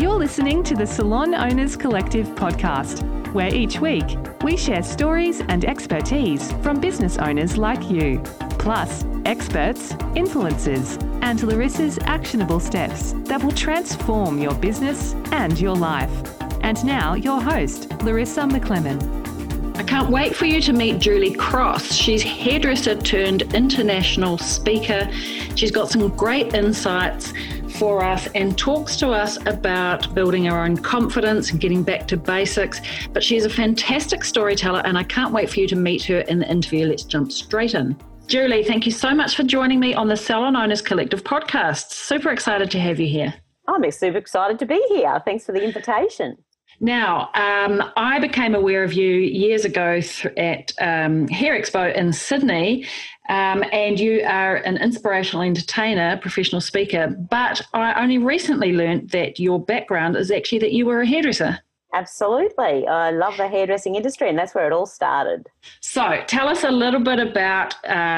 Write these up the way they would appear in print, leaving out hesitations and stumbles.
You're listening to the Salon Owners Collective podcast, where each week we share stories and expertise from business owners like you, plus experts, influencers, and Larissa's actionable steps that will transform your business and your life. And now, your host, Larissa McLennan. I can't wait for you to meet Julie Cross. She's hairdresser turned international speaker. She's got some great insights for us and talks to us about building our own confidence and getting back to basics. But she's a fantastic storyteller and I can't wait for you to meet her in the interview. Let's jump straight in. Julie, thank you so much for joining me on the Salon Owners Collective podcast. Super excited to have you here. I'm super excited to be here. Thanks for the invitation. Now, I became aware of you years ago at Hair Expo in Sydney, and you are an inspirational entertainer, professional speaker, but I only recently learned that your background is actually that you were a hairdresser. Absolutely. I love the hairdressing industry, and that's where it all started. So tell us a little bit about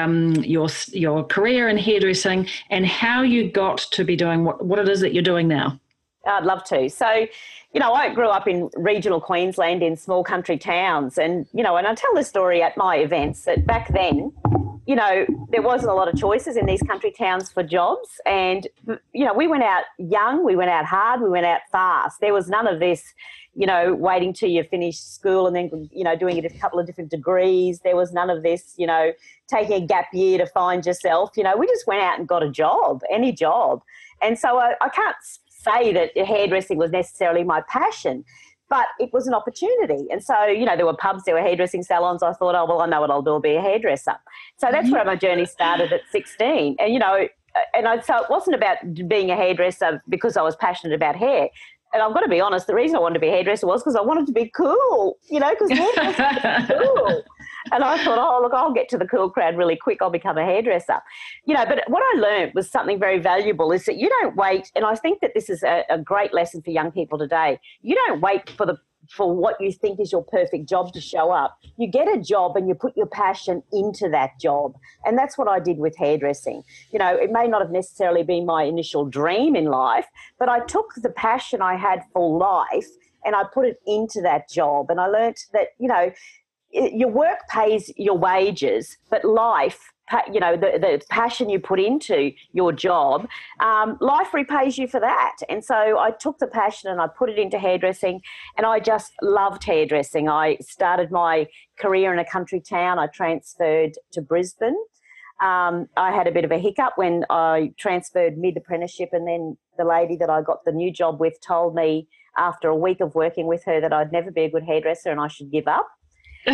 your career in hairdressing and how you got to be doing what it is that you're doing now. I'd love to. So, I grew up in regional Queensland in small country towns and I tell this story at my events that back then, there wasn't a lot of choices in these country towns for jobs and, we went out young, we went out hard, we went out fast. There was none of this, waiting till you finish school and then, doing a couple of different degrees. There was none of this, taking a gap year to find yourself. We just went out and got a job, any job. And so I can't say that hairdressing was necessarily my passion, but it was an opportunity. And so, there were pubs, there were hairdressing salons. I thought, I know what I'll do, I'll be a hairdresser. So that's where my journey started at 16. And, so it wasn't about being a hairdresser because I was passionate about hair. And I've got to be honest, the reason I wanted to be a hairdresser was because I wanted to be cool, because hairdressing is cool. And I thought, I'll get to the cool crowd really quick. I'll become a hairdresser. But what I learned was something very valuable is that you don't wait. And I think that this is a great lesson for young people today. You don't wait for what you think is your perfect job to show up. You get a job and you put your passion into that job. And that's what I did with hairdressing. It may not have necessarily been my initial dream in life, but I took the passion I had for life and I put it into that job. And I learnt that, your work pays your wages, but life, the passion you put into your job, life repays you for that. And so I took the passion and I put it into hairdressing and I just loved hairdressing. I started my career in a country town. I transferred to Brisbane. I had a bit of a hiccup when I transferred mid-apprenticeship and then the lady that I got the new job with told me after a week of working with her that I'd never be a good hairdresser and I should give up. So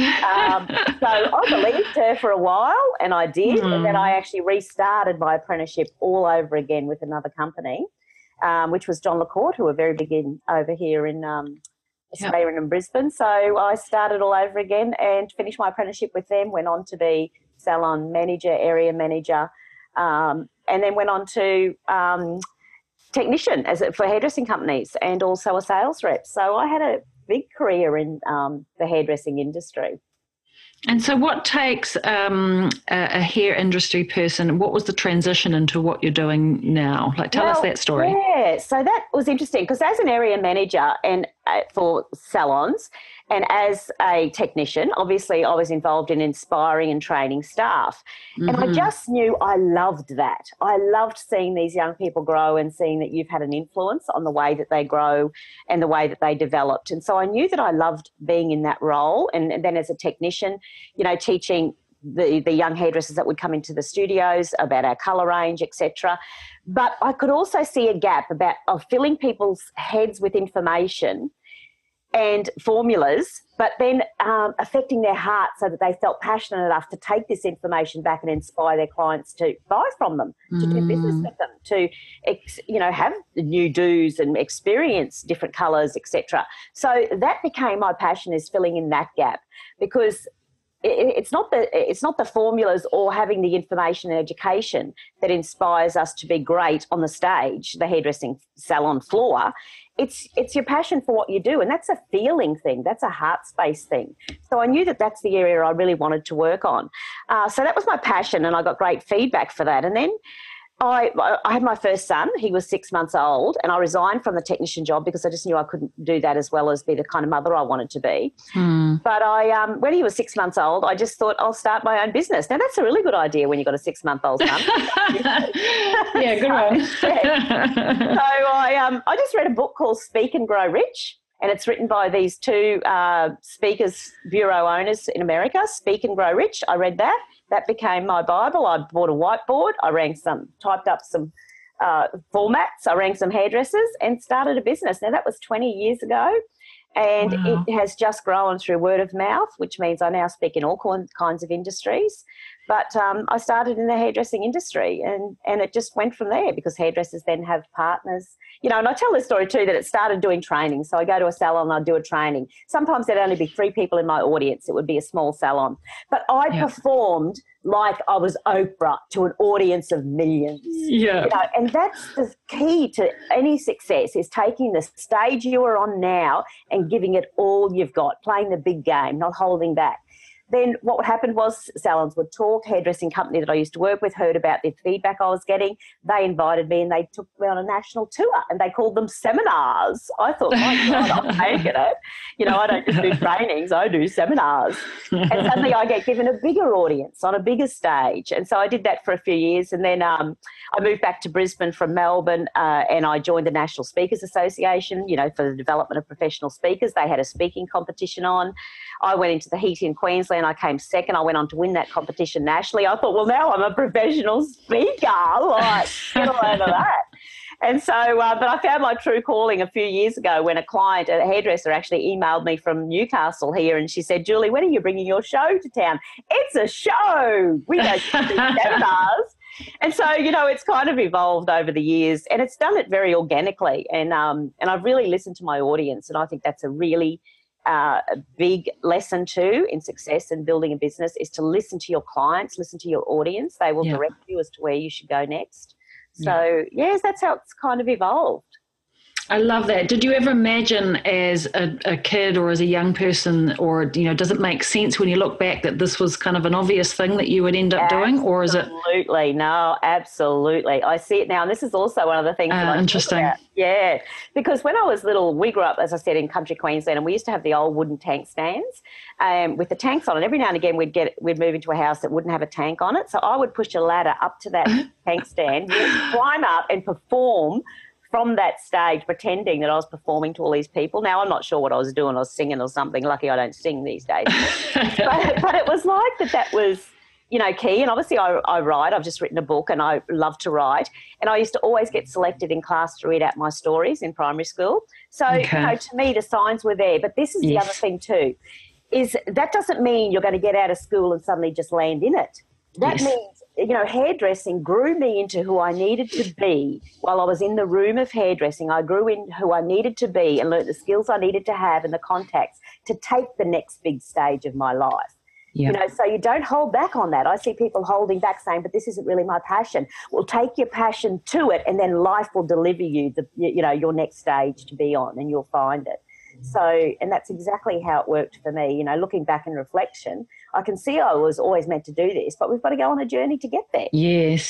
I believed her for a while and I did, and then I actually restarted my apprenticeship all over again with another company, which was John LaCourt, who are very big over here in Australia and in Brisbane. So I started all over again and finished my apprenticeship with them, went on to be salon manager, area manager, and then went on to technician for hairdressing companies and also a sales rep. So I had a big career in the hairdressing industry. And so what takes a hair industry person, what was the transition into what you're doing now? Tell us that story. Yeah, so that was interesting because as an area manager and for salons and as a technician, obviously I was involved in inspiring and training staff. And I just knew I loved that. I loved seeing these young people grow and seeing that you've had an influence on the way that they grow and the way that they developed. And so I knew that I loved being in that role. And then as a technician, teaching the young hairdressers that would come into the studios about our colour range, etc. But I could also see a gap of filling people's heads with information and formulas, but then affecting their heart so that they felt passionate enough to take this information back and inspire their clients to buy from them, to do business with them, to have new do's and experience different colours, etc. So that became my passion, is filling in that gap, because it's not the formulas or having the information and education that inspires us to be great on the stage, the hairdressing salon floor. It's your passion for what you do, and that's a feeling thing. That's a heart space thing. So I knew that that's the area I really wanted to work on. So that was my passion, and I got great feedback for that. And then I had my first son. He was 6 months old, and I resigned from the technician job because I just knew I couldn't do that as well as be the kind of mother I wanted to be. But when he was 6 months old, I just thought I'll start my own business. Now, that's a really good idea when you've got a 6-month-old son. Yeah, good one. So I just read a book called Speak and Grow Rich, and it's written by these two speakers bureau owners in America, Speak and Grow Rich. I read that. That became my Bible. I bought a whiteboard. I typed up some formats. I rang some hairdressers and started a business. Now, that was 20 years ago, and it has just grown through word of mouth, which means I now speak in all kinds of industries. But I started in the hairdressing industry, and it just went from there because hairdressers then have partners. And I tell this story too, that it started doing training. So I go to a salon and I do a training. Sometimes there'd only be 3 people in my audience. It would be a small salon. But I performed like I was Oprah to an audience of millions. Yeah. And that's the key to any success, is taking the stage you are on now and giving it all you've got, playing the big game, not holding back. Then what happened was salons would talk. Hairdressing company that I used to work with heard about the feedback I was getting. They invited me and they took me on a national tour, and they called them seminars. I thought, my God, I'm making it. I don't just do trainings, I do seminars. And suddenly I get given a bigger audience on a bigger stage. And so I did that for a few years. And then I moved back to Brisbane from Melbourne, and I joined the National Speakers Association, for the development of professional speakers. They had a speaking competition on. I went into the heat in Queensland. I came second. I went on to win that competition nationally. I thought, well, now I'm a professional speaker. Get all over that. And so, but I found my true calling a few years ago when a hairdresser actually emailed me from Newcastle here, and she said, Julie, when are you bringing your show to town? It's a show. We don't do seminars. And so, it's kind of evolved over the years, and it's done it very organically. And I've really listened to my audience, and I think that's a really a big lesson too in success and building a business, is to listen to your clients, listen to your audience. They will direct you as to where you should go next. So, yes, that's how it's kind of evolved. I love that. Did you ever imagine as a kid or as a young person, or, does it make sense when you look back that this was kind of an obvious thing that you would end up doing, or is it? Absolutely. No, absolutely. I see it now. And this is also one of the things that I interesting. Talk about. Yeah, because when I was little, we grew up, as I said, in country Queensland, and we used to have the old wooden tank stands with the tanks on it. Every now and again, we'd move into a house that wouldn't have a tank on it. So I would push a ladder up to that tank stand, climb up and perform from that stage, pretending that I was performing to all these people. Now, I'm not sure what I was doing. I was singing or something. Lucky I don't sing these days. but it was like that was, key. And obviously I write. I've just written a book and I love to write. And I used to always get selected in class to read out my stories in primary school. So, to me, the signs were there. But this is the other thing too, is that doesn't mean you're going to get out of school and suddenly just land in it. That means, hairdressing grew me into who I needed to be while I was in the room of hairdressing. I grew in who I needed to be and learned the skills I needed to have and the contacts to take the next big stage of my life. Yeah. So you don't hold back on that. I see people holding back saying, but this isn't really my passion. Well, take your passion to it, and then life will deliver you your next stage to be on, and you'll find it. So, and that's exactly how it worked for me. Looking back in reflection, I can see I was always meant to do this, but we've got to go on a journey to get there. Yes,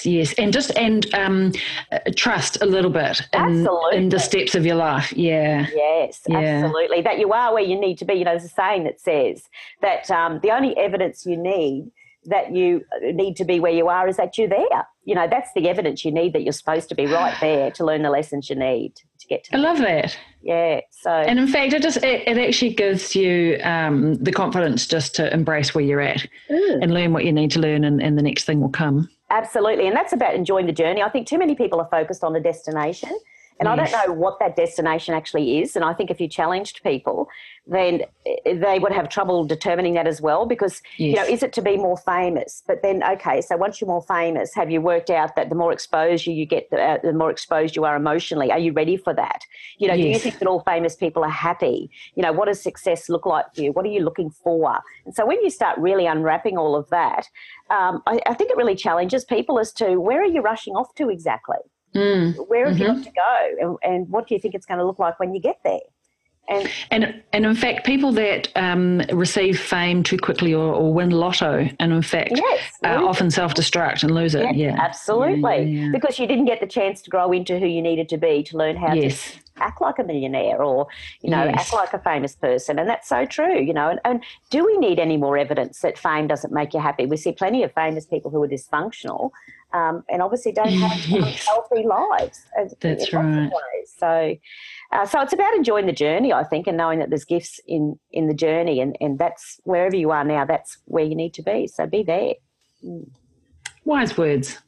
and trust a little bit in the steps of your life. Yeah. Yes, absolutely. That you are where you need to be. There's a saying that says that the only evidence you need that you need to be where you are is that you're there. That's the evidence you need that you're supposed to be right there to learn the lessons you need to get to. I love that. Yeah. So, and in fact, it actually gives you the confidence just to embrace where you're at and learn what you need to learn, and the next thing will come. Absolutely, and that's about enjoying the journey. I think too many people are focused on the destination. And I don't know what that destination actually is. And I think if you challenged people, then they would have trouble determining that as well, because, is it to be more famous? But then, okay, so once you're more famous, have you worked out that the more exposure you get, the more exposed you are emotionally? Are you ready for that? Do you think that all famous people are happy? What does success look like for you? What are you looking for? And so when you start really unwrapping all of that, I think it really challenges people as to where are you rushing off to exactly? Where have you got to go, and what do you think it's going to look like when you get there? And in fact, people that receive fame too quickly or win lotto, and in fact, often self-destruct and lose it. Yeah, absolutely. Because you didn't get the chance to grow into who you needed to be to learn how to act like a millionaire or, act like a famous person. And that's so true, And do we need any more evidence that fame doesn't make you happy? We see plenty of famous people who are dysfunctional and obviously don't have healthy lives. That's right. So it's about enjoying the journey, I think, and knowing that there's gifts in the journey, and that's wherever you are now, that's where you need to be. So be there. Wise words.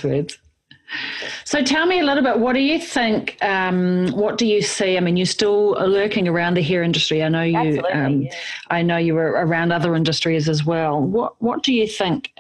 So tell me a little bit, what do you think, what do you see? I mean, you're still lurking around the hair industry. I know you I know you were around other industries as well. What do you think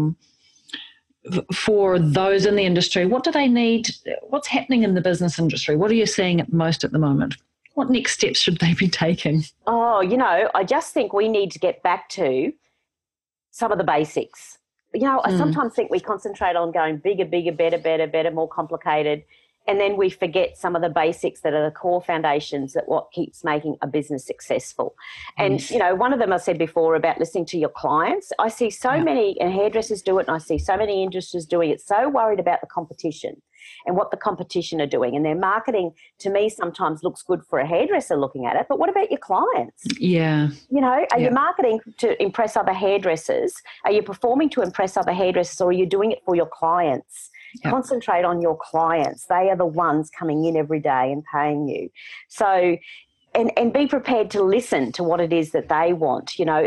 for those in the industry? What do they need? What's happening in the business industry? What are you seeing most at the moment? What next steps should they be taking? Oh, I just think we need to get back to some of the basics. I sometimes think we concentrate on going bigger, better, more complicated, and then we forget some of the basics that are the core foundations that what keeps making a business successful. And, one of them I said before about listening to your clients. I see so many, and hairdressers do it, and I see so many industries doing it, so worried about the competition and what the competition are doing. And their marketing, to me, sometimes looks good for a hairdresser looking at it, but what about your clients? Yeah. Are you marketing to impress other hairdressers? Are you performing to impress other hairdressers, or are you doing it for your clients? Yep. Concentrate on your clients. They are the ones coming in every day and paying you. So, and be prepared to listen to what it is that they want.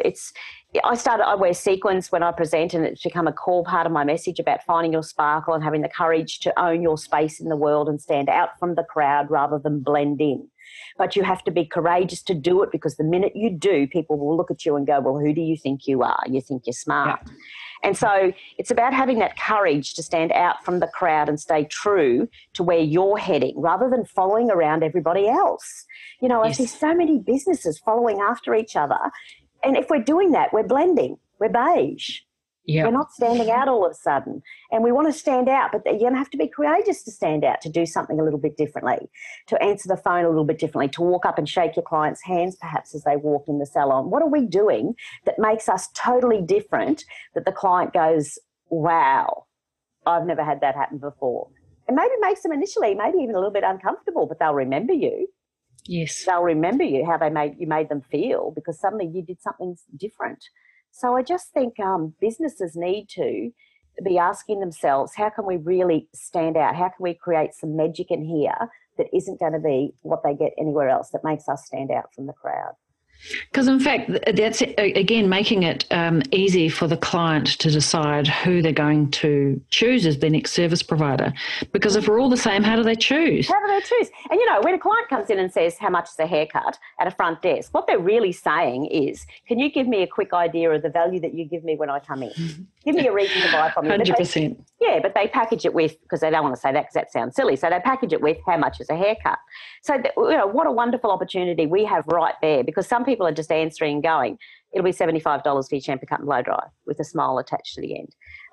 I wear sequins when I present, and it's become a core part of my message about finding your sparkle and having the courage to own your space in the world and stand out from the crowd rather than blend in. But you have to be courageous to do it, because the minute you do, people will look at you and go, well, who do you think you are? You think you're smart. Yep. And so it's about having that courage to stand out from the crowd and stay true to where you're heading rather than following around everybody else. I see so many businesses following after each other. And if we're doing that, we're blending. We're beige. Yep. We're not standing out all of a sudden. And we want to stand out, but you're going to have to be courageous to stand out, to do something a little bit differently, to answer the phone a little bit differently, to walk up and shake your client's hands perhaps as they walk in the salon. What are we doing that makes us totally different, that the client goes, wow, I've never had that happen before? And maybe it makes them initially maybe even a little bit uncomfortable, but they'll remember you. Yes. They'll remember you, how you made them feel, because suddenly you did something different. So I just think businesses need to be asking themselves, how can we really stand out? How can we create some magic in here that isn't going to be what they get anywhere else, that makes us stand out from the crowd? Because in fact, that's, again, making it easy for the client to decide who they're going to choose as their next service provider. Because if we're all the same, how do they choose? How do they choose? And, when a client comes in and says, how much is a haircut at a front desk, what they're really saying is, can you give me a quick idea of the value that you give me when I come in? Give me a reason to buy from you. 100%. But they package it with, because they don't want to say that because that sounds silly, so they package it with how much is a haircut. So, what a wonderful opportunity we have right there, because some people are just answering and going, it'll be $75 for your shampoo, cut and blow dry with a smile attached to the end.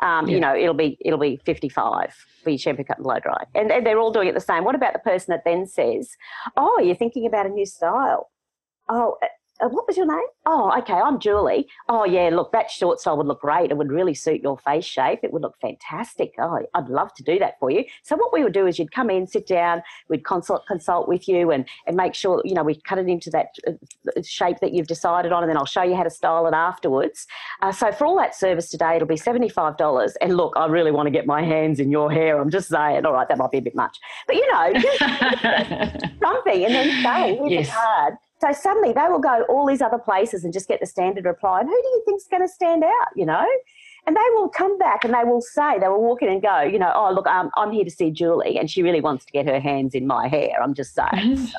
It'll be $55 for your shampoo, cut and blow dry. And they're all doing it the same. What about the person that then says, oh, you're thinking about a new style? Oh, what was your name? Oh, okay, I'm Julie. Oh, yeah, look, that short style would look great. It would really suit your face shape. It would look fantastic. Oh, I'd love to do that for you. So what we would do is you'd come in, sit down, we'd consult with you and make sure, we'd cut it into that shape that you've decided on, and then I'll show you how to style it afterwards. So for all that service today, it'll be $75. And look, I really want to get my hands in your hair. I'm just saying, all right, that might be a bit much. But, just something, and then say, here's a card. So suddenly they will go all these other places and just get the standard reply. And who do you think's going to stand out, And they will come back and they will walk in and go, oh, look, I'm here to see Julie and she really wants to get her hands in my hair. I'm just saying. So,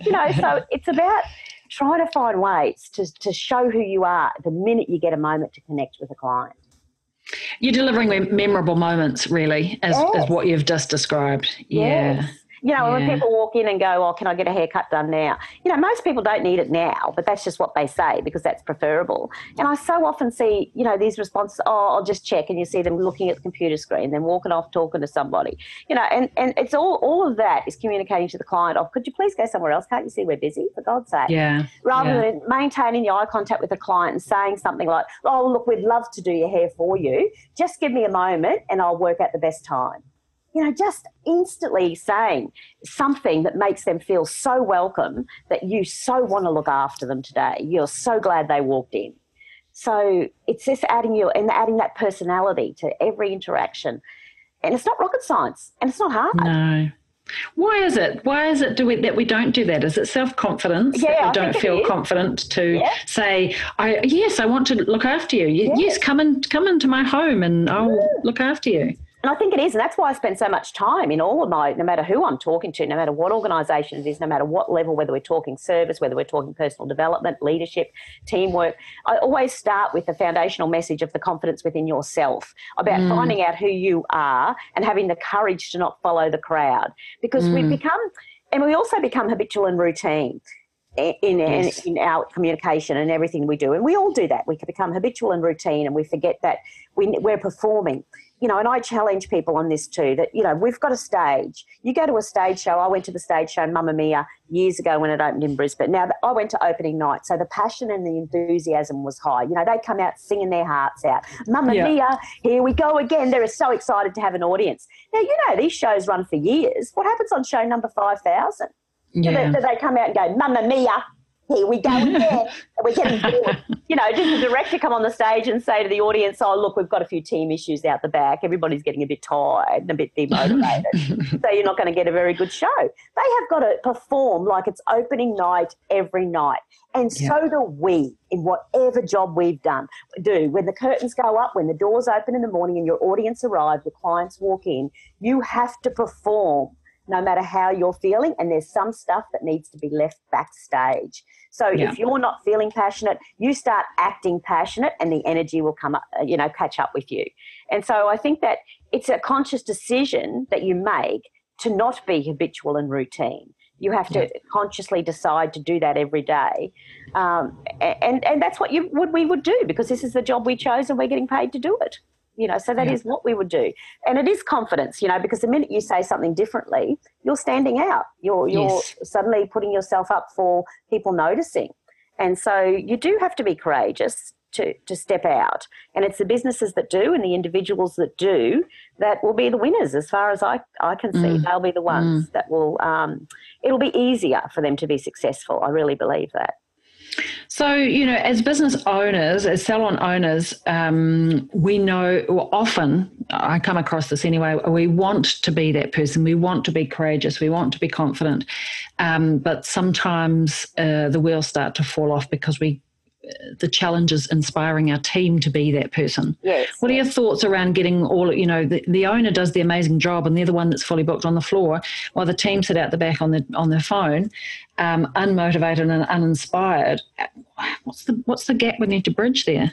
so it's about trying to find ways to show who you are the minute you get a moment to connect with a client. You're delivering memorable moments, really, as what you've just described. Yeah. Yes. You know, when people walk in and go, oh, can I get a haircut done now? You know, most people don't need it now, but that's just what they say because that's preferable. And I so often see, you know, these responses, oh, I'll just check, and you see them looking at the computer screen, then walking off talking to somebody. You know, and it's all of that is communicating to the client, oh, could you please go somewhere else? Can't you see we're busy, for God's sake? Yeah. Rather than maintaining the eye contact with the client and saying something like, oh, look, we'd love to do your hair for you. Just give me a moment and I'll work out the best time. You know, just instantly saying something that makes them feel so welcome that you so want to look after them today. You're so glad they walked in. So it's just adding that personality to every interaction. And it's not rocket science, and it's not hard. No. Why is it? That we don't do that? Is it self-confidence? Yeah, that we don't feel confident to say, I want to look after you. Yes, come into my home and I'll look after you. And I think it is, and that's why I spend so much time in all of my, no matter who I'm talking to, no matter what organisation it is, no matter what level, whether we're talking service, whether we're talking personal development, leadership, teamwork, I always start with the foundational message of the confidence within yourself, about finding out who you are and having the courage to not follow the crowd. Because we also become habitual and routine in our communication and everything we do. And we all do that. We can become habitual and routine, and we forget that we're performing. You know, and I challenge people on this too, that, you know, we've got a stage. You go to a stage show. I went to the stage show Mamma Mia years ago when it opened in Brisbane. Now, I went to opening night, so the passion and the enthusiasm was high. You know, they come out singing their hearts out. Mamma Mia, here we go again. They're so excited to have an audience. Now, you know, these shows run for years. What happens on show number 5,000? Yeah. Do they come out and go, Mamma Mia, here we go again, and we're getting bored. You know, does the director come on the stage and say to the audience, oh, look, we've got a few team issues out the back. Everybody's getting a bit tired and a bit demotivated, so you're not going to get a very good show. They have got to perform like it's opening night every night. And so do we in whatever job we've do. When the curtains go up, when the doors open in the morning and your audience arrive, the clients walk in, you have to perform no matter how you're feeling, and there's some stuff that needs to be left backstage. So if you're not feeling passionate, you start acting passionate and the energy will come up, catch up with you. And so I think that it's a conscious decision that you make to not be habitual and routine. You have to consciously decide to do that every day. And that's what we would do, because this is the job we chose and we're getting paid to do it. You know, so that is what we would do. And it is confidence, you know, because the minute you say something differently, you're standing out. You're suddenly putting yourself up for people noticing. And so you do have to be courageous to step out. And it's the businesses that do and the individuals that do that will be the winners, as far as I can see. They'll be the ones that will it'll be easier for them to be successful. I really believe that. So, you know, as business owners, as salon owners, we know, or often, I come across this anyway, we want to be that person. We want to be courageous. We want to be confident. But sometimes the wheels start to fall off because the challenge is inspiring our team to be that person. Yes. What are your thoughts around getting all, you know, the owner does the amazing job and they're the one that's fully booked on the floor while the team sit out the back on their phone, unmotivated and uninspired. What's the gap we need to bridge there?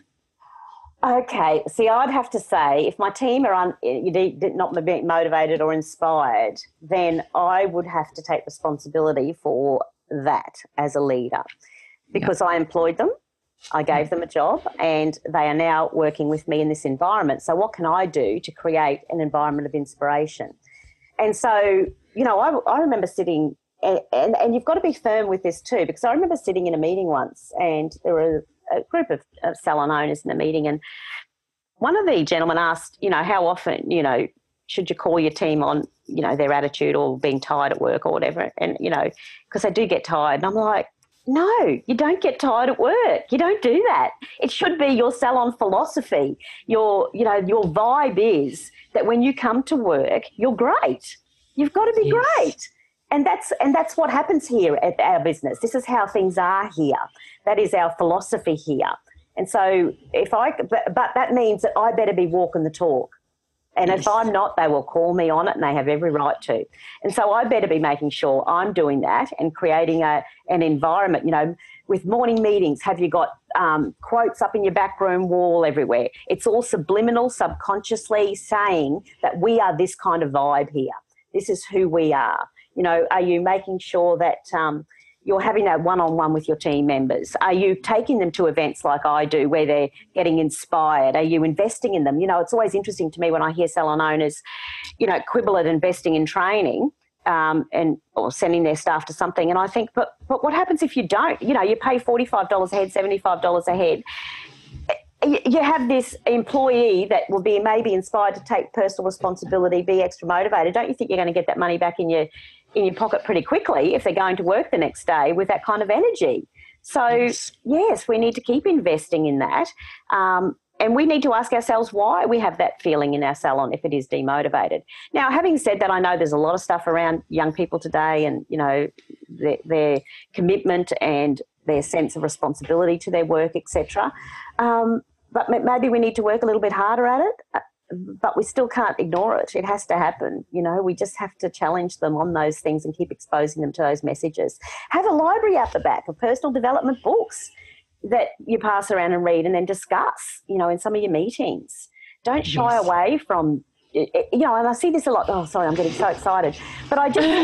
Okay. See, I'd have to say if my team are not motivated or inspired, then I would have to take responsibility for that as a leader, because I employed them. I gave them a job and they are now working with me in this environment. So what can I do to create an environment of inspiration? And so, you know, I remember sitting, and you've got to be firm with this too, because I remember sitting in a meeting once and there were a group of salon owners in the meeting, and one of the gentlemen asked, you know, how often, you know, should you call your team on, you know, their attitude or being tired at work or whatever? And, you know, because they do get tired. And I'm like, no, you don't get tired at work. You don't do that. It should be your salon philosophy. Your vibe is that when you come to work, you're great. You've got to be great. And that's what happens here at our business. This is how things are here. That is our philosophy here. And so but that means that I better be walking the talk. And if I'm not, they will call me on it, and they have every right to. And so I better be making sure I'm doing that and creating an environment, you know, with morning meetings. Have you got quotes up in your back room wall everywhere? It's all subliminal, subconsciously saying that we are this kind of vibe here. This is who we are. Are you making sure that you're having that one-on-one with your team members? Are you taking them to events like I do where they're getting inspired? Are you investing in them? It's always interesting to me when I hear salon owners, quibble at investing in training or sending their staff to something. And I think, but what happens if you don't? You pay $45 a head, $75 a head. You have this employee that will be maybe inspired to take personal responsibility, be extra motivated. Don't you think you're going to get that money back in your pocket pretty quickly if they're going to work the next day with that kind of energy? So, yes, we need to keep investing in that. And we need to ask ourselves why we have that feeling in our salon if it is demotivated. Now, having said that, I know there's a lot of stuff around young people today and, their commitment and their sense of responsibility to their work, etc. But maybe we need to work a little bit harder at it, but we still can't ignore it. It has to happen. We just have to challenge them on those things and keep exposing them to those messages. Have a library out the back of personal development books that you pass around and read and then discuss, in some of your meetings. Don't shy away from, and I see this a lot. Oh, sorry, I'm getting so excited. But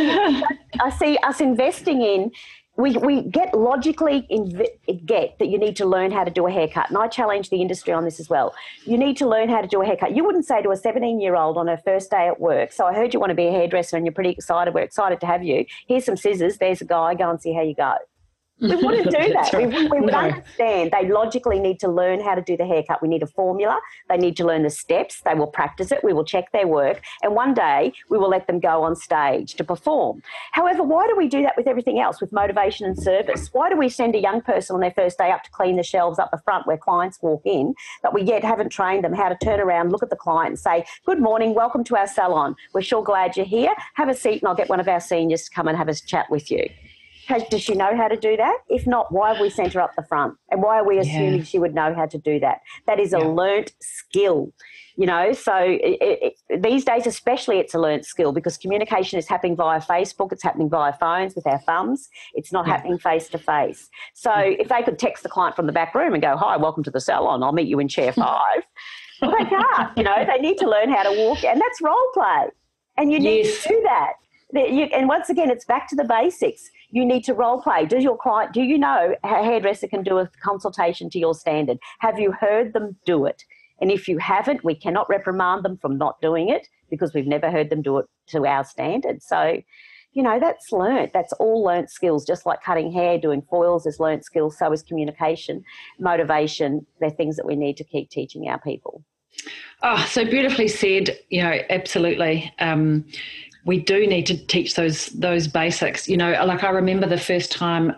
I see us investing in, we get logically get that you need to learn how to do a haircut. And I challenge the industry on this as well. You need to learn how to do a haircut. You wouldn't say to a 17-year-old on her first day at work, so I heard you want to be a hairdresser and you're pretty excited. We're excited to have you. Here's some scissors. There's a guy. Go and see how you go. We wouldn't do that. Right. We would understand. They logically need to learn how to do the haircut. We need a formula. They need to learn the steps. They will practice it. We will check their work. And one day we will let them go on stage to perform. However, why do we do that with everything else, with motivation and service? Why do we send a young person on their first day up to clean the shelves up the front where clients walk in, but we yet haven't trained them how to turn around, look at the client and say, good morning, welcome to our salon. We're sure glad you're here. Have a seat and I'll get one of our seniors to come and have a chat with you. Does she know how to do that? If not, why have we sent her up the front? And why are we assuming she would know how to do that? That is a learnt skill, So these days especially it's a learnt skill because communication is happening via Facebook. It's happening via phones with our thumbs. It's not happening face-to-face. So if they could text the client from the back room and go, hi, welcome to the salon. I'll meet you in chair 5. Well, they can't. They need to learn how to walk. And that's role play. And you need to do that. And once again, it's back to the basics. You need to role play. Do you know a hairdresser can do a consultation to your standard? Have you heard them do it? And if you haven't, we cannot reprimand them from not doing it because we've never heard them do it to our standard. So, that's learnt. That's all learnt skills, just like cutting hair, doing foils is learnt skills. So is communication, motivation. They're things that we need to keep teaching our people. Oh, so beautifully said. Absolutely. We do need to teach those basics. Like I remember the first time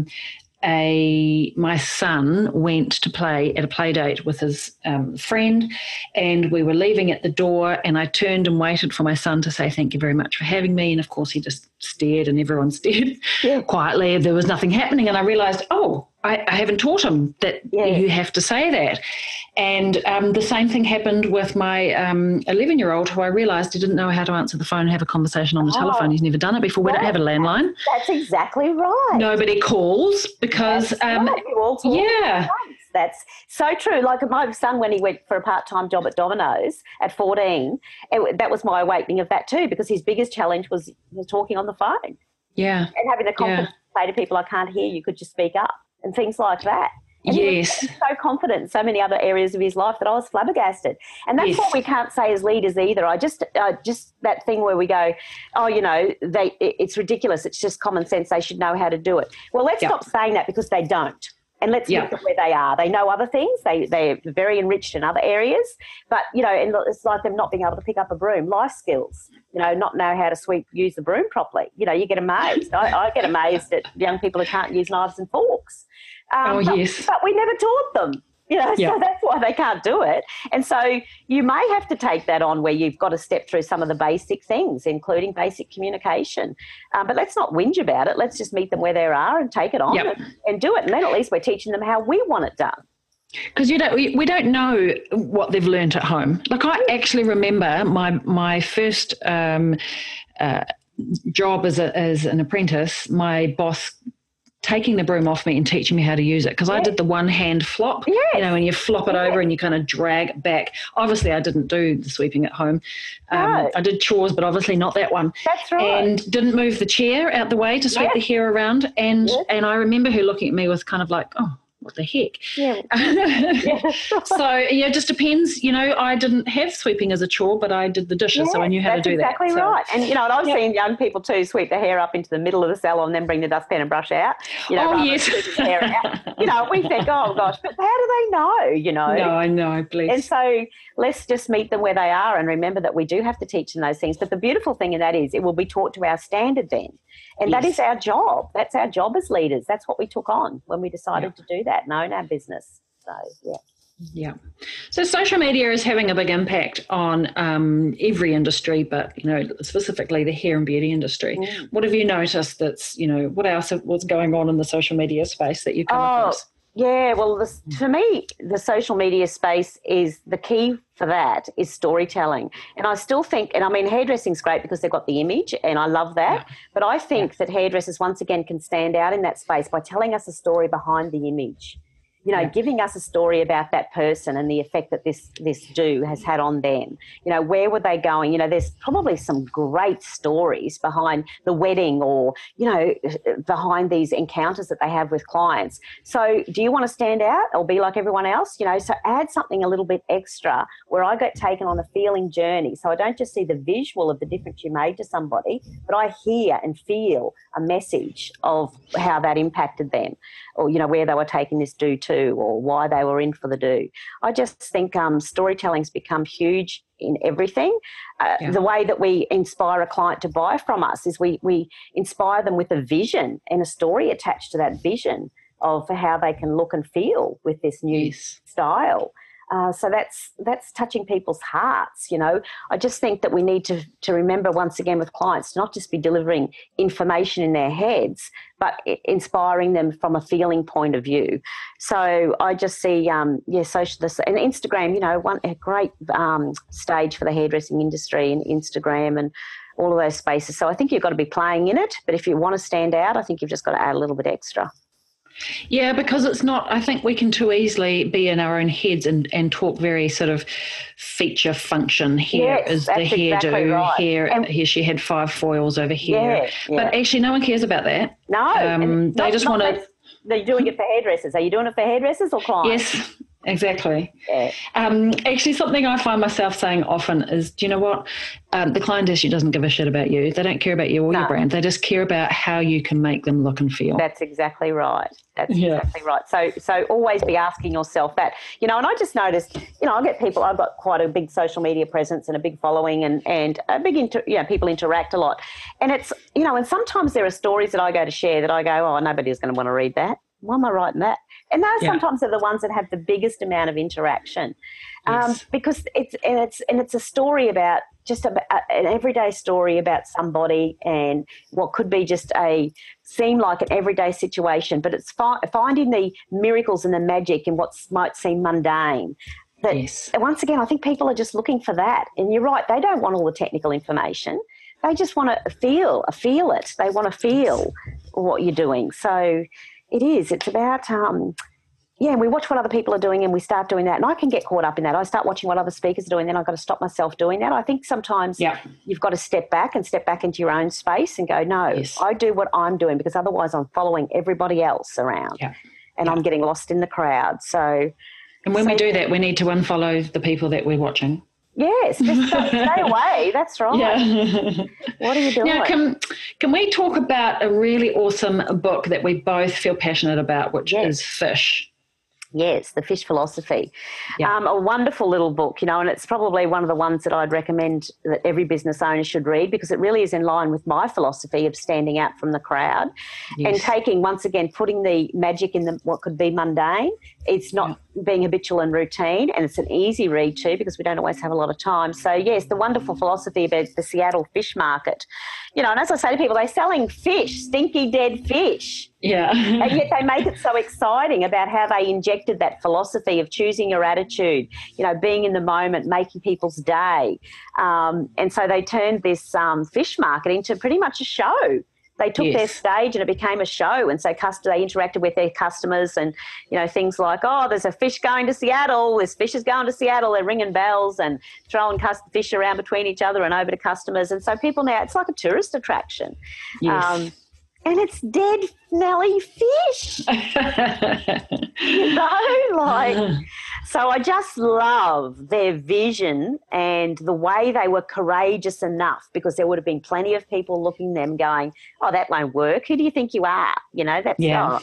my son went to play at a play date with his friend, and we were leaving at the door, and I turned and waited for my son to say thank you very much for having me, and of course he just stared and everyone stared quietly. There was nothing happening, and I realised, I haven't taught him that you have to say that. And the same thing happened with my 11-year-old who I realised he didn't know how to answer the phone and have a conversation on the telephone. He's never done it before. We don't have a landline. That's exactly right. Nobody calls because... right. You all talk That's so true. Like my son, when he went for a part-time job at Domino's at 14, that was my awakening of that too, because his biggest challenge was talking on the phone. Yeah. And having the confidence to say to people, I can't hear you, could you speak up? And things like that. And he was so confident in so many other areas of his life that I was flabbergasted. And that's what we can't say as leaders either. I just that thing where we go, it's ridiculous. It's just common sense. They should know how to do it. Well, let's stop saying that because they don't. And let's look at where they are. They know other things. They're very enriched in other areas. But, and it's like them not being able to pick up a broom, life skills, not know how to use the broom properly. You get amazed. I get amazed at young people who can't use knives and forks. But we never taught them. So that's why they can't do it. And so you may have to take that on where you've got to step through some of the basic things, including basic communication. But let's not whinge about it. Let's just meet them where they are and take it on and do it. And then at least we're teaching them how we want it done. Because we don't know what they've learned at home. Like I actually remember my first job as an apprentice, my boss taking the broom off me and teaching me how to use it, because I did the one hand flop, and you flop it over and you kind of drag back. Obviously I didn't do the sweeping at home. I did chores, but obviously not that one. That's right. And didn't move the chair out the way to sweep the hair around. And I remember her looking at me with kind of like, oh, what the heck? Yeah. So, it just depends. I didn't have sweeping as a chore, but I did the dishes, so I knew how to do that. That's exactly right. And, and I've seen young people too sweep their hair up into the middle of the salon and then bring the dustpan and brush out. Yes. The hair out. We think, oh, gosh, but how do they know, No, I know, bless. And so let's just meet them where they are and remember that we do have to teach them those things. But the beautiful thing in that is it will be taught to our standard then. And that is our job. That's our job as leaders. That's what we took on when we decided to do that and own our business. So, Yeah. So social media is having a big impact on every industry, but, specifically the hair and beauty industry. What have you noticed that's, what's going on in the social media space that you come across? Yeah, well, for me, the social media space is the key for that is storytelling. And I still think, hairdressing's great because they've got the image and I love that. Yeah. But I think that hairdressers once again can stand out in that space by telling us a story behind the image. Giving us a story about that person and the effect that this do has had on them. Where were they going? There's probably some great stories behind the wedding or, behind these encounters that they have with clients. So do you want to stand out or be like everyone else? So add something a little bit extra where I get taken on a feeling journey. So I don't just see the visual of the difference you made to somebody, but I hear and feel a message of how that impacted them or, where they were taking this do to, or why they were in for the do. I just think storytelling's become huge in everything. The way that we inspire a client to buy from us is we inspire them with a vision and a story attached to that vision of how they can look and feel with this new style. So that's touching people's hearts, I just think that we need to remember once again with clients to not just be delivering information in their heads, but inspiring them from a feeling point of view. So I just see, social and Instagram, a great stage for the hairdressing industry and Instagram and all of those spaces. So I think you've got to be playing in it, but if you want to stand out, I think you've just got to add a little bit extra. Yeah, because it's not, I think we can too easily be in our own heads and talk very sort of feature function. Here is the hairdo, exactly right. Here she had 5 foils over here. But actually no one cares about that. No. They just want to... They're doing it for hairdressers. Are you doing it for hairdressers or clients? Yes. Exactly. Yeah. Actually, something I find myself saying often is, do you know what? The client actually doesn't give a shit about you. They don't care about you or your brand. They just care about how you can make them look and feel. That's exactly right. Exactly right. So always be asking yourself that. And I just noticed, I get people, I've got quite a big social media presence and a big following and a big, people interact a lot. And it's, and sometimes there are stories that I go to share that I go, oh, nobody's going to want to read that. Why am I writing that? And those sometimes are the ones that have the biggest amount of interaction, because it's a story about just an everyday story about somebody and what could be just seem like an everyday situation, but it's finding the miracles and the magic in what might seem mundane. Once again, I think people are just looking for that. And you're right, they don't want all the technical information. They just want to feel it. They want to feel what you're doing. So it's about, we watch what other people are doing and we start doing that. And I can get caught up in that. I start watching what other speakers are doing, then I've got to stop myself doing that. I think sometimes you've got to step back into your own space and go, no, I do what I'm doing because otherwise I'm following everybody else around and I'm getting lost in the crowd. So, and when we do that, we need to unfollow the people that we're watching. Yes, just stay away. That's right. Yeah. What are you doing? Now, can we talk about a really awesome book that we both feel passionate about, which is Fish? Yes, The Fish Philosophy. A wonderful little book, and it's probably one of the ones that I'd recommend that every business owner should read because it really is in line with my philosophy of standing out from the crowd and taking, once again, putting the magic in what could be mundane. It's not being habitual and routine, and it's an easy read too because we don't always have a lot of time. So, yes, the wonderful philosophy about the Seattle fish market. And as I say to people, they're selling fish, stinky dead fish. Yeah. And yet they make it so exciting about how they injected that philosophy of choosing your attitude, being in the moment, making people's day. And so they turned this fish market into pretty much a show. They took their stage and it became a show. And so they interacted with their customers and, things like, oh, there's a fish going to Seattle. This fish is going to Seattle. They're ringing bells and throwing fish around between each other and over to customers. And so people now, it's like a tourist attraction. Yes. And it's dead smelly fish. So I just love their vision and the way they were courageous enough, because there would have been plenty of people looking at them going, oh, that won't work. Who do you think you are? That's not.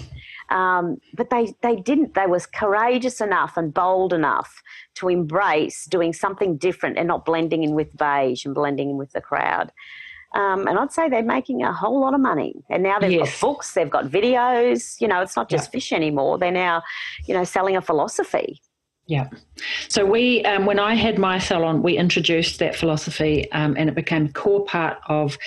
But they didn't. They was courageous enough and bold enough to embrace doing something different and not blending in with beige and blending in with the crowd. And I'd say they're making a whole lot of money. And now they've got books, they've got videos. It's not just fish anymore. They're now, selling a philosophy. Yeah. So we, when I had my salon, we introduced that philosophy and it became a core part of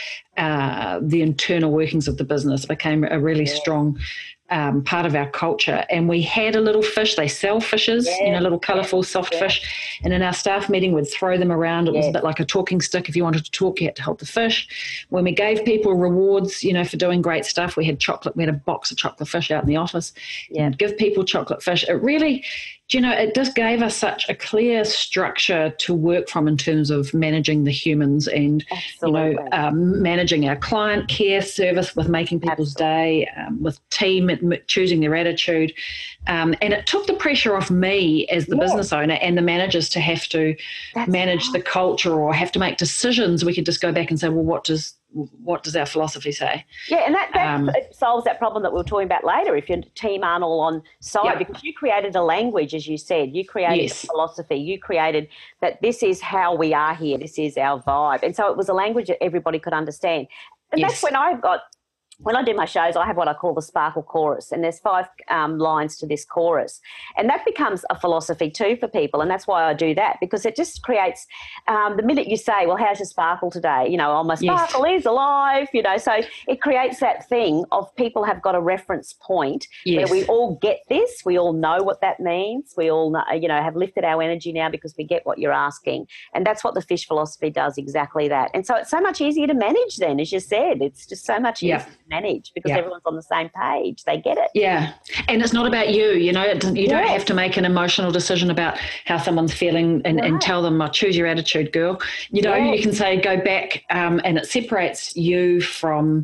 the internal workings of the business. It became a really strong part of our culture. And we had a little fish. They sell fishes, little colourful soft fish. And in our staff meeting, we'd throw them around. It was a bit like a talking stick. If you wanted to talk, you had to hold the fish. When we gave people rewards, for doing great stuff, we had chocolate. We had a box of chocolate fish out in the office. And give people chocolate fish. It really, it just gave us such a clear structure to work from in terms of managing the humans and, managing our client care service with making people's day, with team, choosing their attitude. And it took the pressure off me as the business owner and the managers to have to manage the culture or have to make decisions. We could just go back and say, well, what does our philosophy say? Yeah, and that solves that problem that we were talking about later if your team aren't all on side, because you created a language, as you said. You created a philosophy. You created that this is how we are here. This is our vibe. And so it was a language that everybody could understand. And that's when when I do my shows, I have what I call the Sparkle Chorus, and there's 5 lines to this chorus. And that becomes a philosophy too for people, and that's why I do that, because it just creates the minute you say, well, how's your sparkle today? Oh, my sparkle is alive, so it creates that thing of people have got a reference point where we all get this, we all know what that means, we all know, have lifted our energy now because we get what you're asking. And that's what the fish philosophy does, exactly that. And so it's so much easier to manage then, as you said. It's just so much easier manage because everyone's on the same page. They get it. Yeah. And it's not about you, you don't have to make an emotional decision about how someone's feeling and tell them, choose your attitude, girl. You can say, go back, and it separates you from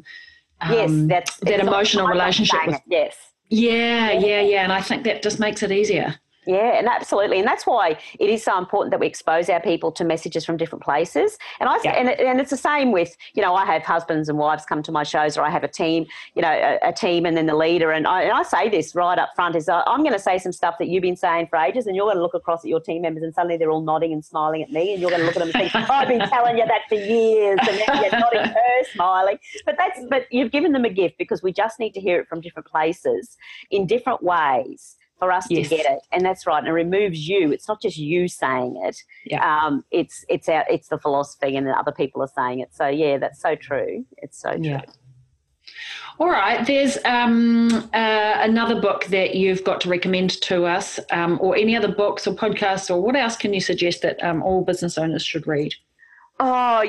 that emotional relationship with. Yeah. And I think that just makes it easier. Yeah, and absolutely. And that's why it is so important that we expose our people to messages from different places. And and it's the same with, I have husbands and wives come to my shows, or I have a team, a team and then the leader. And I say this right up front is I'm going to say some stuff that you've been saying for ages, and you're going to look across at your team members and suddenly they're all nodding and smiling at me, and you're going to look at them and think, I've been telling you that for years, and now you're nodding, her smiling. But you've given them a gift, because we just need to hear it from different places in different ways for us to get it. And that's right. And it removes you. It's not just you saying it. It's the philosophy, and the other people are saying it. So that's so true. It's so true. All right. There's another book that you've got to recommend to us, or any other books or podcasts, or what else can you suggest that all business owners should read? Oh,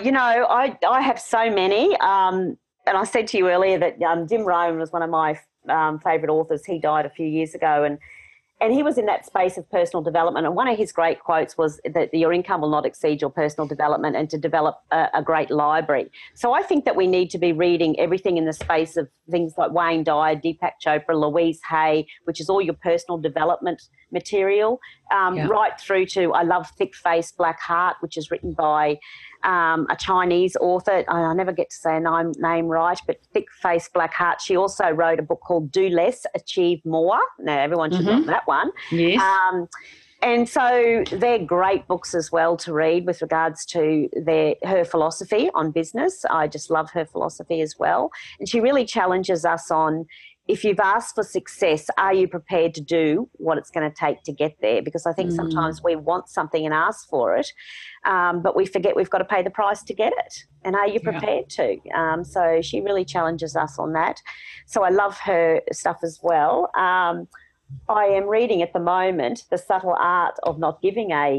I have so many. And I said to you earlier that Jim Rohn was one of my favourite authors. He died a few years ago, and he was in that space of personal development. And one of his great quotes was that your income will not exceed your personal development, and to develop a great library. So I think that we need to be reading everything in the space of things like Wayne Dyer, Deepak Chopra, Louise Hay, which is all your personal development material, right through to, I love Thick Face, Black Heart, which is written by a Chinese author. I never get to say a name right, but Thick Face, Black Heart. She also wrote a book called Do Less, Achieve More. Now, everyone should know that one. Yes. And so they're great books as well to read with regards to her philosophy on business. I just love her philosophy as well. And she really challenges us on, if you've asked for success, are you prepared to do what it's going to take to get there? Because I think sometimes we want something and ask for it, but we forget we've got to pay the price to get it. And are you prepared to? So she really challenges us on that. So I love her stuff as well. I am reading at the moment The Subtle Art of Not Giving a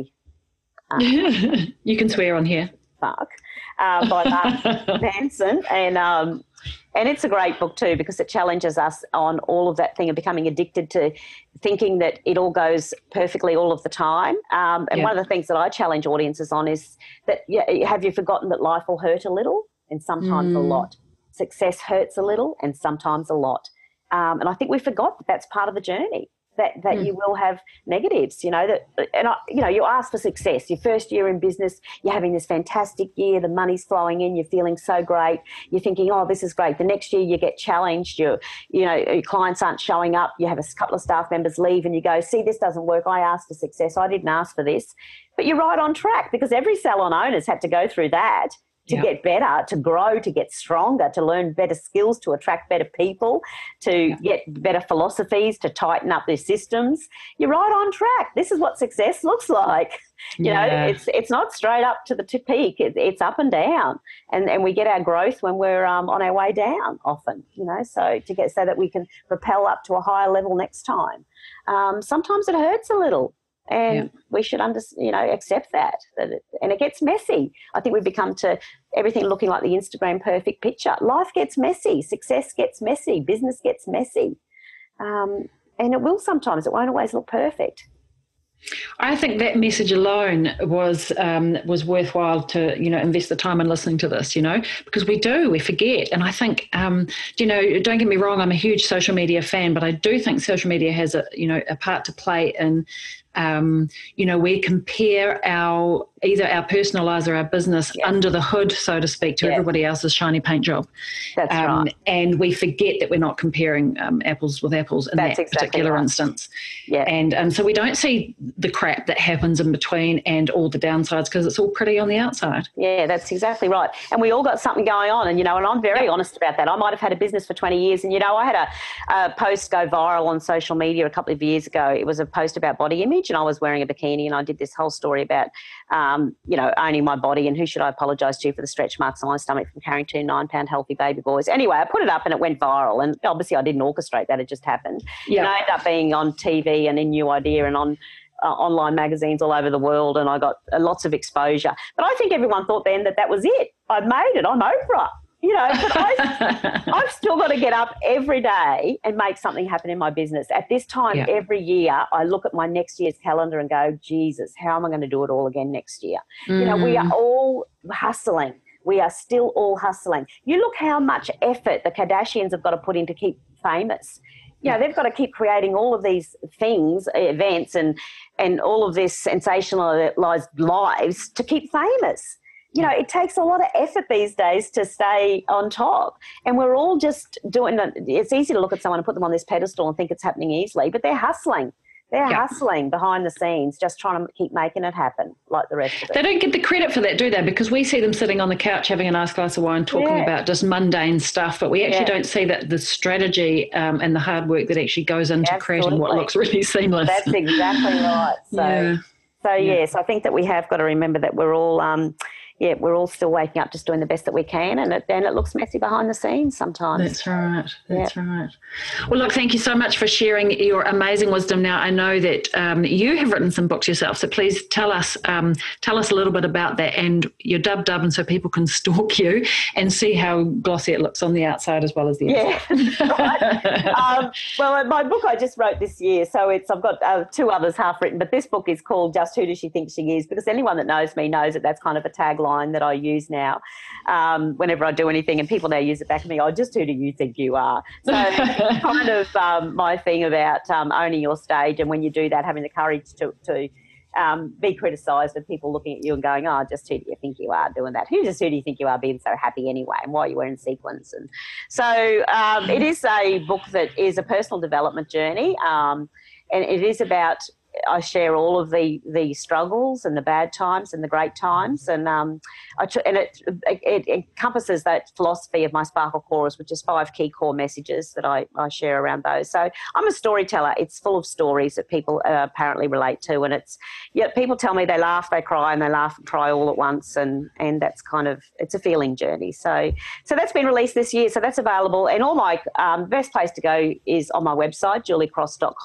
You can swear on here. Fuck, by Mark Manson. And And it's a great book too, because it challenges us on all of that thing of becoming addicted to thinking that it all goes perfectly all of the time. And one of the things that I challenge audiences on is that, have you forgotten that life will hurt a little and sometimes a lot? Success hurts a little and sometimes a lot. And I think we forgot that that's part of the journey. That you will have negatives, you ask for success. Your first year in business, you're having this fantastic year, the money's flowing in, you're feeling so great, you're thinking, oh, this is great. The next year you get challenged, your clients aren't showing up, you have a couple of staff members leave and you go, see, this doesn't work, I asked for success, I didn't ask for this. But you're right on track, because every salon owner's had to go through that to get better, to grow, to get stronger, to learn better skills, to attract better people, to get better philosophies, to tighten up their systems. You're right on track. This is what success looks like. You know, it's not straight up to the peak. It's up and down. And we get our growth when we're on our way down often, so that we can propel up to a higher level next time. Sometimes it hurts a little. And we should accept that. And it gets messy. I think we've become to everything looking like the Instagram perfect picture. Life gets messy. Success gets messy. Business gets messy. And it will sometimes. It won't always look perfect. I think that message alone was worthwhile to, invest the time in listening to this, because we forget. And I think, don't get me wrong, I'm a huge social media fan, but I do think social media has a part to play in, we compare either our personal lives or our business under the hood, so to speak, to everybody else's shiny paint job. That's right. And we forget that we're not comparing apples with apples in that particular instance. Yeah. And so we don't see the crap that happens in between and all the downsides, because it's all pretty on the outside. Yeah, that's exactly right. And we all got something going on. And, and I'm very honest about that. I might have had a business for 20 years. And, I had a post go viral on social media a couple of years ago. It was a post about body image, and I was wearing a bikini, and I did this whole story about, owning my body and who should I apologise to for the stretch marks on my stomach from carrying 2 9-pound healthy baby boys. Anyway, I put it up and it went viral, and obviously I didn't orchestrate that. It just happened. Yeah. And I ended up being on TV and in New Idea and on online magazines all over the world, and I got lots of exposure. But I think everyone thought then that was it. I'd made it. I'm Oprah. But I've still got to get up every day and make something happen in my business. At this time every year, I look at my next year's calendar and go, Jesus, how am I going to do it all again next year? We are all hustling. We are still all hustling. You look how much effort the Kardashians have got to put in to keep famous. They've got to keep creating all of these things, events, and all of this sensationalized lives to keep famous. It takes a lot of effort these days to stay on top. And we're all just doing it. It's easy to look at someone and put them on this pedestal and think it's happening easily, but they're hustling. They're hustling behind the scenes, just trying to keep making it happen like the rest of it. They don't get the credit for that, do they? Because we see them sitting on the couch having a nice glass of wine talking about just mundane stuff, but we actually don't see that the strategy and the hard work that actually goes into creating what looks really seamless. That's exactly right. So I think that we have got to remember that we're all we're all still waking up, just doing the best that we can, and it looks messy behind the scenes sometimes. That's right. That's right. Well, look, thank you so much for sharing your amazing wisdom. Now, I know that you have written some books yourself, so please tell us a little bit about that and your dub, and so people can stalk you and see how glossy it looks on the outside as well as the inside. Right. Well, my book I just wrote this year, so I've got 2 others half written, but this book is called Just Who Does She Think She Is? Because anyone that knows me knows that that's kind of a tagline that I use now whenever I do anything, and people now use it back at me. Oh, just who do you think you are? So it's kind of my thing about owning your stage, and when you do that, having the courage to be criticised and people looking at you and going, oh, just who do you think you are doing that? Who do you think you are being so happy anyway, and why are you wearing sequins? And so it is a book that is a personal development journey, and it is about, I share all of the struggles and the bad times and the great times, and it encompasses that philosophy of my Sparkle Chorus, which is 5 key core messages that I share around those. So I'm a storyteller. It's full of stories that people apparently relate to, and people tell me they laugh, they cry, and they laugh and cry all at once, and that's kind of, it's a feeling journey. So that's been released this year, so that's available, and all my best place to go is on my website,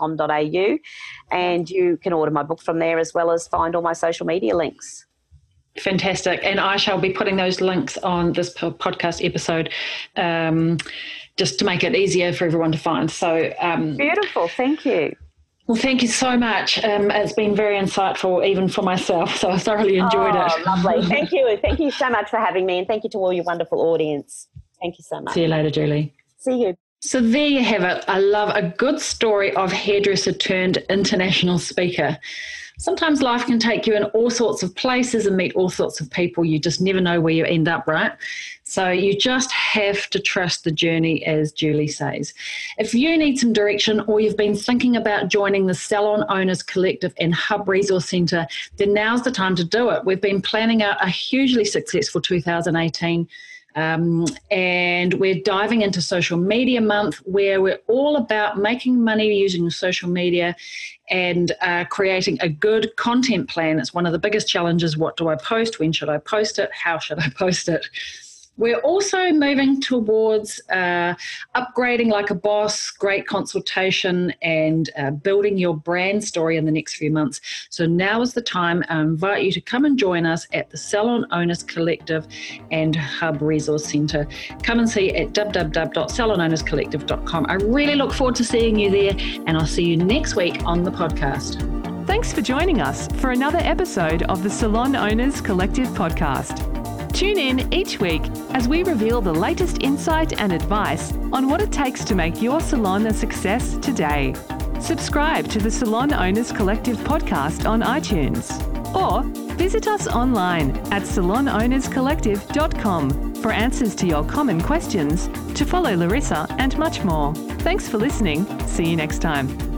juliecross.com.au, and you can order my book from there, as well as find all my social media links. Fantastic. And I shall be putting those links on this podcast episode just to make it easier for everyone to find. So beautiful. Thank you. Well, thank you so much. It's been very insightful, even for myself. So I thoroughly enjoyed it. Lovely. Thank you. Thank you so much for having me, and thank you to all your wonderful audience. Thank you so much. See you later, Julie. See you. So there you have it. I love a good story of hairdresser turned international speaker. Sometimes life can take you in all sorts of places and meet all sorts of people. You just never know where you end up, right? So you just have to trust the journey, as Julie says. If you need some direction or you've been thinking about joining the Salon Owners Collective and Hub Resource Centre, then now's the time to do it. We've been planning out a hugely successful 2018. And we're diving into Social Media Month, where we're all about making money using social media and creating a good content plan. It's one of the biggest challenges. What do I post? When should I post it? How should I post it? We're also moving towards upgrading like a boss, great consultation, and building your brand story in the next few months. So now is the time. I invite you to come and join us at the Salon Owners Collective and Hub Resource Centre. Come and see at www.salonownerscollective.com. I really look forward to seeing you there, and I'll see you next week on the podcast. Thanks for joining us for another episode of the Salon Owners Collective podcast. Tune in each week as we reveal the latest insight and advice on what it takes to make your salon a success today. Subscribe to the Salon Owners Collective podcast on iTunes or visit us online at salonownerscollective.com for answers to your common questions, to follow Larissa and much more. Thanks for listening. See you next time.